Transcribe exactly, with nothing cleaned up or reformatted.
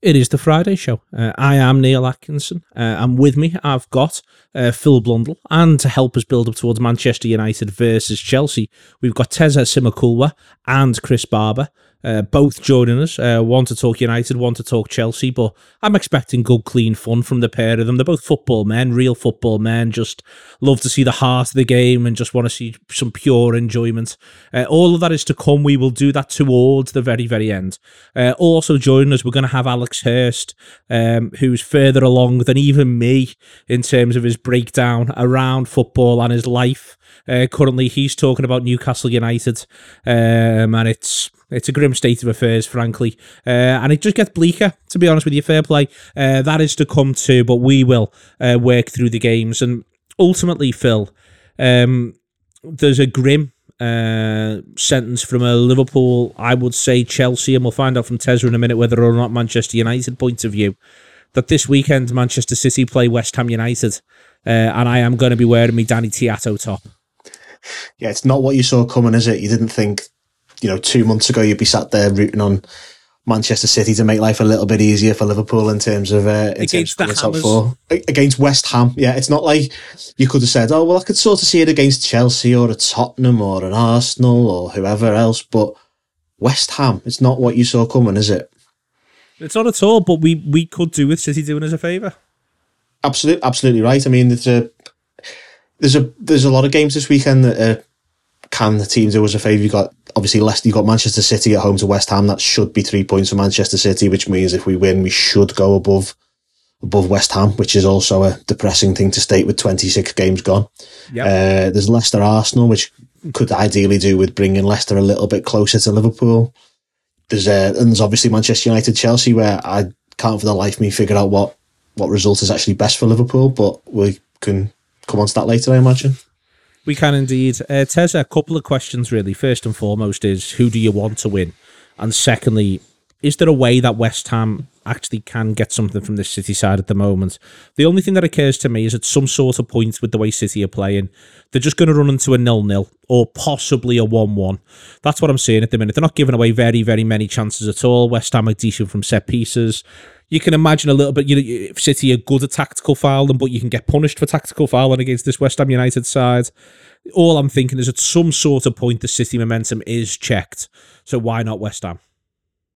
It is the Friday show. Uh, I am Neil Atkinson, uh, and with me I've got uh, Phil Blundell, and to help us build up towards Manchester United versus Chelsea, we've got Teza Simakulwa and Chris Barber, uh, both joining us. Uh, one to talk United, one to talk Chelsea, but I'm expecting good, clean fun from the pair of them. They're both football men, real football men, just love to see the heart of the game and just want to see some pure enjoyment. Uh, all of that is to come. We will do that towards the very, very end. Uh, also joining us, we're going to have Alex Hurst, um, who's further along than even me in terms of his breakdown around football and his life. Uh, currently, he's talking about Newcastle United, um, and it's it's a grim state of affairs, frankly. Uh, and it just gets bleaker, to be honest with you. Fair play. Uh, that is to come too, but we will uh, work through the games. And ultimately, Phil, um, there's a grim uh, sentence from a Liverpool, I would say Chelsea, and we'll find out from Teza in a minute whether or not Manchester United point of view, that this weekend Manchester City play West Ham United, uh, and I am going to be wearing my Danny Tiato top. Yeah, it's not what you saw coming, is it? You didn't think, you know, two months ago you'd be sat there rooting on Manchester City to make life a little bit easier for Liverpool in terms of uh, in against terms the of top four. Against West Ham. Yeah, it's not like you could have said, oh, well, I could sort of see it against Chelsea or a Tottenham or an Arsenal or whoever else, but West Ham, it's not what you saw coming, is it? It's not at all, but we, we could do with City doing us a favour. Absolutely, absolutely right. I mean, there's a there's a there's a lot of games this weekend that uh, can the team do us a favour. You got obviously Leicester, you got Manchester City at home to West Ham. That should be three points for Manchester City, which means if we win, we should go above above West Ham, which is also a depressing thing to state with twenty-six games gone. Yep. Uh, there's Leicester Arsenal, which could ideally do with bringing Leicester a little bit closer to Liverpool. There's uh, and there's obviously Manchester United Chelsea, where I can't for the life of me figure out what what result is actually best for Liverpool, but we can come on to that later, I imagine. We can indeed. Uh, Teza, a couple of questions really. First and foremost is, who do you want to win? And secondly, is there a way that West Ham actually can get something from the City side at the moment? The only thing that occurs to me is at some sort of point with the way City are playing, they're just going to run into a nil-nil or possibly a one-one. That's what I'm seeing at the minute. They're not giving away very, very many chances at all. West Ham are decent from set pieces. You can imagine a little bit, you know, if City are good at tactical fouling, but you can get punished for tactical fouling against this West Ham United side. All I'm thinking is at some sort of point the City momentum is checked. So why not West Ham?